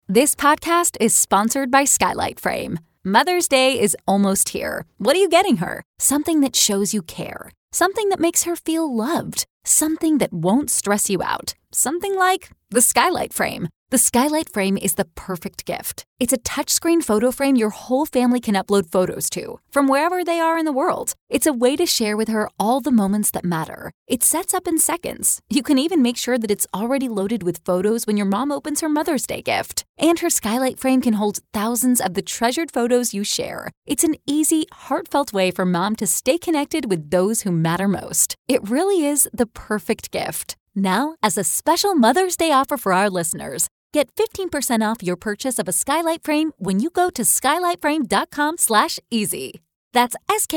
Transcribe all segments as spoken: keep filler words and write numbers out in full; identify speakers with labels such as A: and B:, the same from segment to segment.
A: This podcast is sponsored by Skylight Frame. Mother's Day is almost here. What are you getting her? Something that shows you care. Something that makes her feel loved. Something that won't stress you out. Something like the Skylight Frame. The Skylight Frame is the perfect gift. It's a touchscreen photo frame your whole family can upload photos to, from wherever they are in the world. It's a way to share with her all the moments that matter. It sets up in seconds. You can even make sure that it's already loaded with photos when your mom opens her Mother's Day gift. And her Skylight Frame can hold thousands of the treasured photos you share. It's an easy, heartfelt way for mom to stay connected with those who matter most. It really is the perfect gift. Now, as a special Mother's Day offer for our listeners, get fifteen percent off your purchase of a Skylight Frame when you go to skylightframe.com slash easy. That's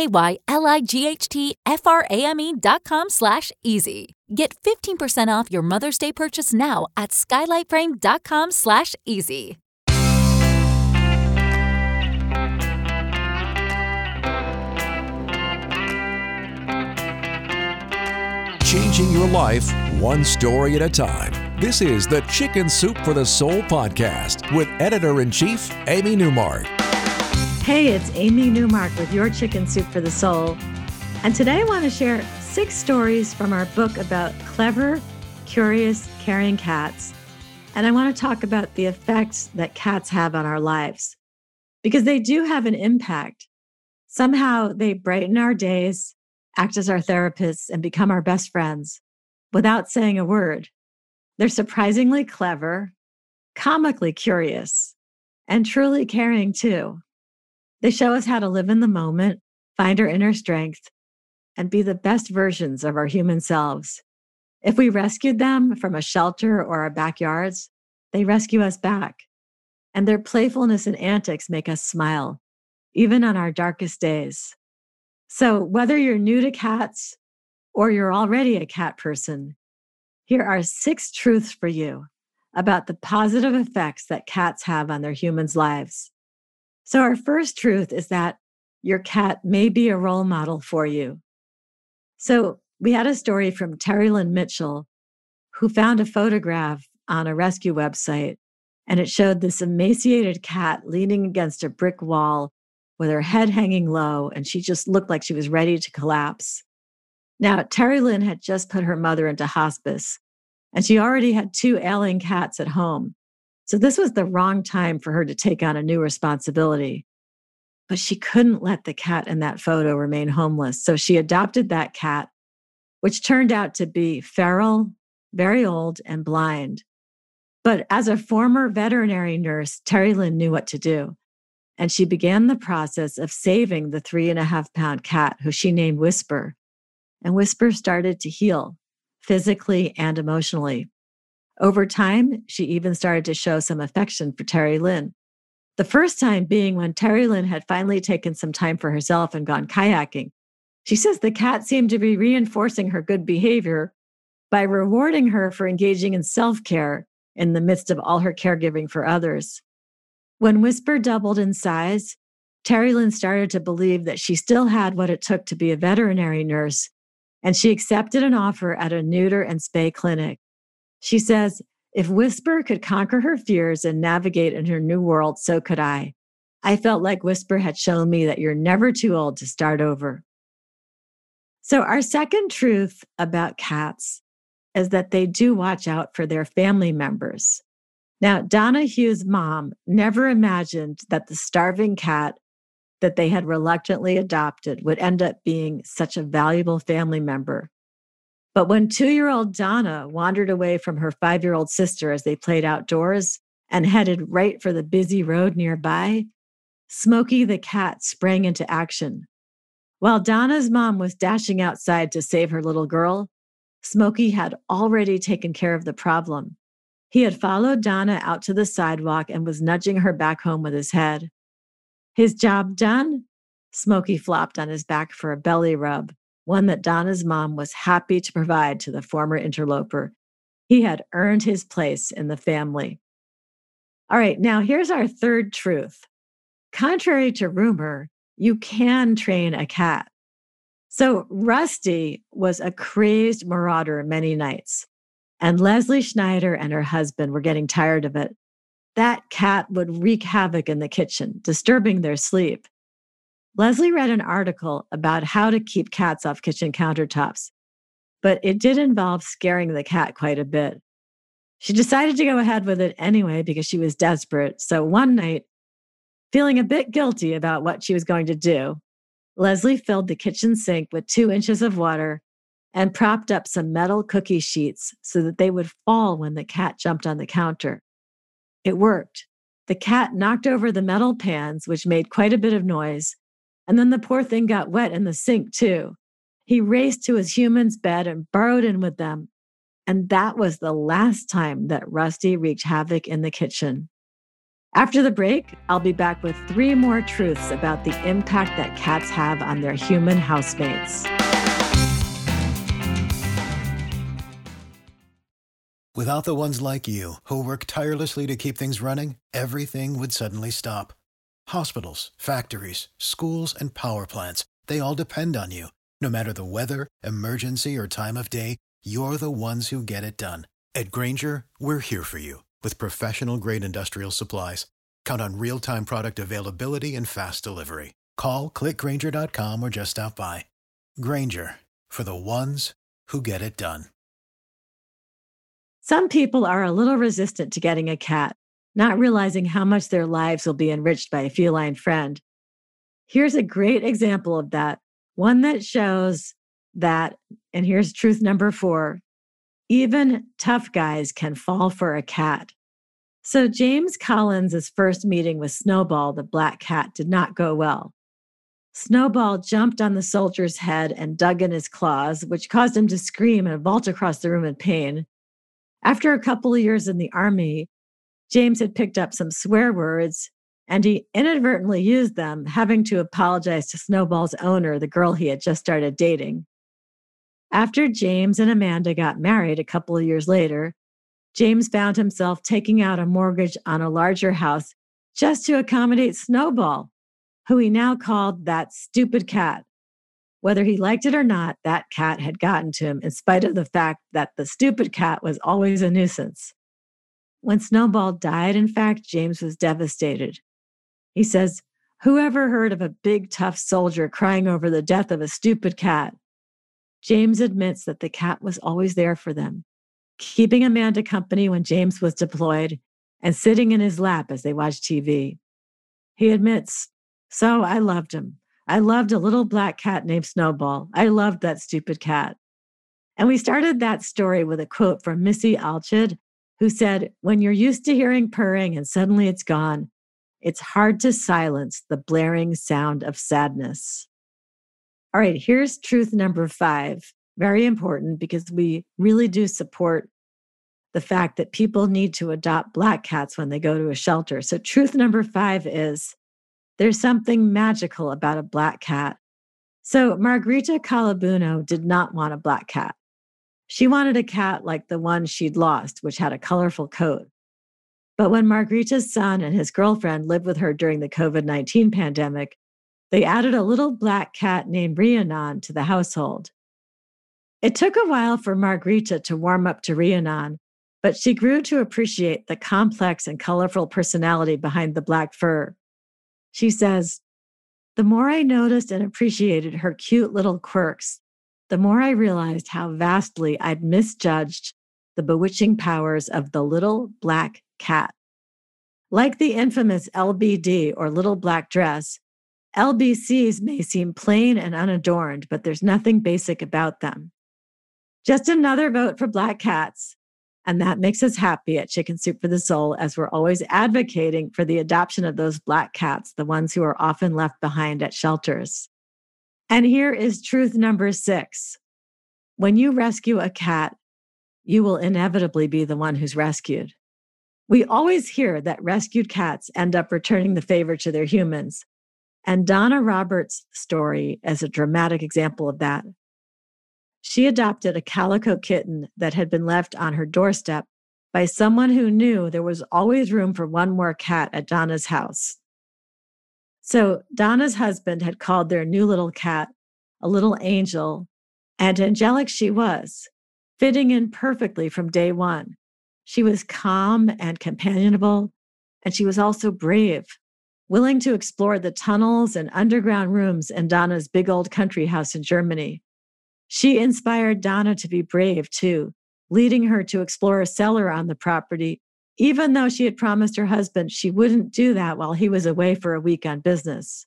A: S-K-Y-L-I-G-H-T-F-R-A-M-E dot com slash easy. Get fifteen percent off your Mother's Day purchase now at skylightframe.com slash easy.
B: Changing your life one story at a time. This is the Chicken Soup for the Soul podcast with Editor-in-Chief Amy Newmark.
C: Hey, it's Amy Newmark with your Chicken Soup for the Soul. And today I want to share six stories from our book about clever, curious, caring cats. And I want to talk about the effects that cats have on our lives, because they do have an impact. Somehow they brighten our days, act as our therapists, and become our best friends without saying a word. They're surprisingly clever, comically curious, and truly caring too. They show us how to live in the moment, find our inner strength, and be the best versions of our human selves. If we rescued them from a shelter or our backyards, they rescue us back. And their playfulness and antics make us smile, even on our darkest days. So whether you're new to cats or you're already a cat person, here are six truths for you about the positive effects that cats have on their humans' lives. So our first truth is that your cat may be a role model for you. So we had a story from Terry Lynn Mitchell, who found a photograph on a rescue website, and it showed this emaciated cat leaning against a brick wall with her head hanging low, and she just looked like she was ready to collapse. Now, Terry Lynn had just put her mother into hospice, and she already had two ailing cats at home. So this was the wrong time for her to take on a new responsibility. But she couldn't let the cat in that photo remain homeless. So she adopted that cat, which turned out to be feral, very old, and blind. But as a former veterinary nurse, Terry Lynn knew what to do. And she began the process of saving the three and a half pound cat, who she named Whisper. And Whisper started to heal physically and emotionally. Over time, she even started to show some affection for Terry Lynn. The first time being when Terry Lynn had finally taken some time for herself and gone kayaking. She says the cat seemed to be reinforcing her good behavior by rewarding her for engaging in self-care in the midst of all her caregiving for others. When Whisper doubled in size, Terry Lynn started to believe that she still had what it took to be a veterinary nurse, and she accepted an offer at a neuter and spay clinic. She says, if Whisper could conquer her fears and navigate in her new world, so could I. I felt like Whisper had shown me that you're never too old to start over. So our second truth about cats is that they do watch out for their family members. Now, Donna Hughes' mom never imagined that the starving cat that they had reluctantly adopted would end up being such a valuable family member. But when two-year-old Donna wandered away from her five-year-old sister as they played outdoors and headed right for the busy road nearby, Smokey the cat sprang into action. While Donna's mom was dashing outside to save her little girl, Smokey had already taken care of the problem. He had followed Donna out to the sidewalk and was nudging her back home with his head. His job done, Smokey flopped on his back for a belly rub, one that Donna's mom was happy to provide to the former interloper. He had earned his place in the family. All right, now here's our third truth. Contrary to rumor, you can train a cat. So Rusty was a crazed marauder many nights, and Leslie Schneider and her husband were getting tired of it. that cat would wreak havoc in the kitchen, disturbing their sleep. Leslie read an article about how to keep cats off kitchen countertops, but it did involve scaring the cat quite a bit. She decided to go ahead with it anyway because she was desperate. So one night, feeling a bit guilty about what she was going to do, Leslie filled the kitchen sink with two inches of water and propped up some metal cookie sheets so that they would fall when the cat jumped on the counter. It worked. The cat knocked over the metal pans, which made quite a bit of noise, and then the poor thing got wet in the sink too. He raced to his human's bed and burrowed in with them. And that was the last time that Rusty wreaked havoc in the kitchen. After the break, I'll be back with three more truths about the impact that cats have on their human housemates.
D: Without the ones like you, who work tirelessly to keep things running, everything would suddenly stop. Hospitals, factories, schools, and power plants, they all depend on you. No matter the weather, emergency, or time of day, you're the ones who get it done. At Grainger, we're here for you with professional-grade industrial supplies. Count on real-time product availability and fast delivery. Call, click Grainger dot com, or just stop by. Grainger, for the ones who get it done.
C: Some people are a little resistant to getting a cat, not realizing how much their lives will be enriched by a feline friend. Here's a great example of that, one that shows that, and here's truth number four, even tough guys can fall for a cat. So James Collins' first meeting with Snowball, the black cat, did not go well. Snowball jumped on the soldier's head and dug in his claws, which caused him to scream and vault across the room in pain. After a couple of years in the army, James had picked up some swear words, and he inadvertently used them, having to apologize to Snowball's owner, the girl he had just started dating. After James and Amanda got married a couple of years later, James found himself taking out a mortgage on a larger house just to accommodate Snowball, who he now called that stupid cat. Whether he liked it or not, that cat had gotten to him in spite of the fact that the stupid cat was always a nuisance. When Snowball died, in fact, James was devastated. He says, "Whoever heard of a big, tough soldier crying over the death of a stupid cat?" James admits that the cat was always there for them, keeping Amanda company when James was deployed and sitting in his lap as they watched T V. He admits, "So I loved him. I loved a little black cat named Snowball. I loved that stupid cat." And we started that story with a quote from Missy Alchid, who said, "When you're used to hearing purring and suddenly it's gone, it's hard to silence the blaring sound of sadness." All right, here's truth number five. Very important because we really do support the fact that people need to adopt black cats when they go to a shelter. So truth number five is there's something magical about a black cat. So Margarita Calabuno did not want a black cat. She wanted a cat like the one she'd lost, which had a colorful coat. But when Margarita's son and his girlfriend lived with her during the covid nineteen pandemic, they added a little black cat named Rhiannon to the household. It took a while for Margarita to warm up to Rhiannon, but she grew to appreciate the complex and colorful personality behind the black fur. She says, "The more I noticed and appreciated her cute little quirks, the more I realized how vastly I'd misjudged the bewitching powers of the little black cat. Like the infamous L B D or little black dress, L B Cs may seem plain and unadorned, but there's nothing basic about them." Just another vote for black cats. And that makes us happy at Chicken Soup for the Soul, as we're always advocating for the adoption of those black cats, the ones who are often left behind at shelters. And here is truth number six. When you rescue a cat, you will inevitably be the one who's rescued. We always hear that rescued cats end up returning the favor to their humans. And Donna Roberts' story is a dramatic example of that. She adopted a calico kitten that had been left on her doorstep by someone who knew there was always room for one more cat at Donna's house. So Donna's husband had called their new little cat a little angel, and angelic she was, fitting in perfectly from day one. She was calm and companionable, And she was also brave, willing to explore the tunnels and underground rooms in Donna's big old country house in Germany. She inspired Donna to be brave too, leading her to explore a cellar on the property, even though she had promised her husband she wouldn't do that while he was away for a week on business.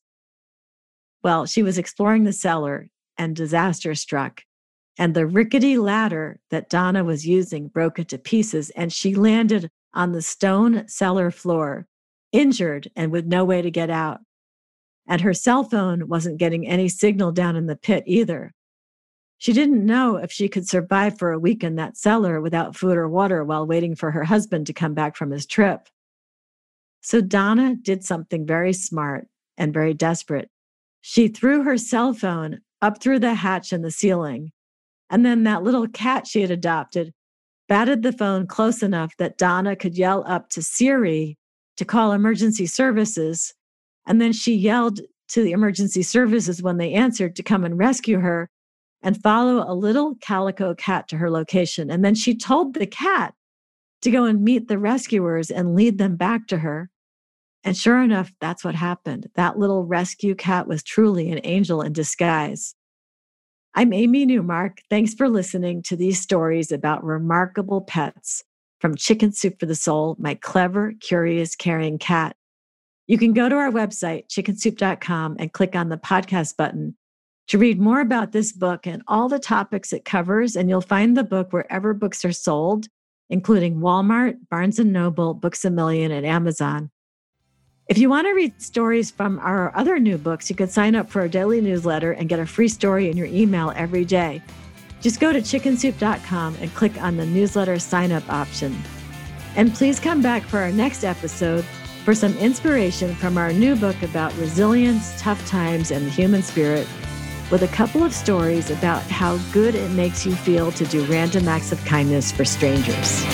C: Well, she was exploring the cellar and disaster struck, and the rickety ladder that Donna was using broke into pieces, and she landed on the stone cellar floor, injured and with no way to get out. And her cell phone wasn't getting any signal down in the pit either. She didn't know if she could survive for a week in that cellar without food or water while waiting for her husband to come back from his trip. So Donna did something very smart and very desperate. She threw her cell phone up through the hatch in the ceiling, and then that little cat she had adopted batted the phone close enough that Donna could yell up to Siri to call emergency services, and then she yelled to the emergency services when they answered to come and rescue her and follow a little calico cat to her location. And then she told the cat to go and meet the rescuers and lead them back to her. And sure enough, that's what happened. That little rescue cat was truly an angel in disguise. I'm Amy Newmark. Thanks for listening to these stories about remarkable pets from Chicken Soup for the Soul, my clever, curious, caring cat. You can go to our website, chicken soup dot com, and click on the podcast button to read more about this book and all the topics it covers. And you'll find the book wherever books are sold, including Walmart, Barnes and Noble, Books A Million, and Amazon. If you want to read stories from our other new books, you can sign up for our daily newsletter and get a free story in your email every day. Just go to chicken soup dot com and click on the newsletter sign-up option. And please come back for our next episode for some inspiration from our new book about resilience, tough times, and the human spirit, with a couple of stories about how good it makes you feel to do random acts of kindness for strangers.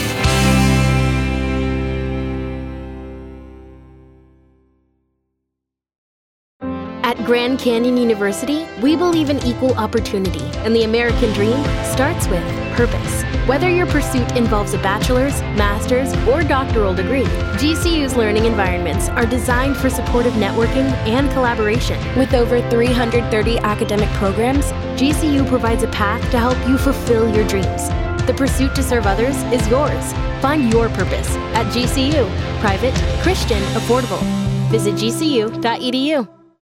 E: At Grand Canyon University, we believe in equal opportunity, and the American dream starts with purpose. Whether your pursuit involves a bachelor's, master's, or doctoral degree, G C U's learning environments are designed for supportive networking and collaboration. With over three hundred thirty academic programs, G C U provides a path to help you fulfill your dreams. The pursuit to serve others is yours. Find your purpose at G C U. Private, Christian, affordable. Visit G C U dot E D U.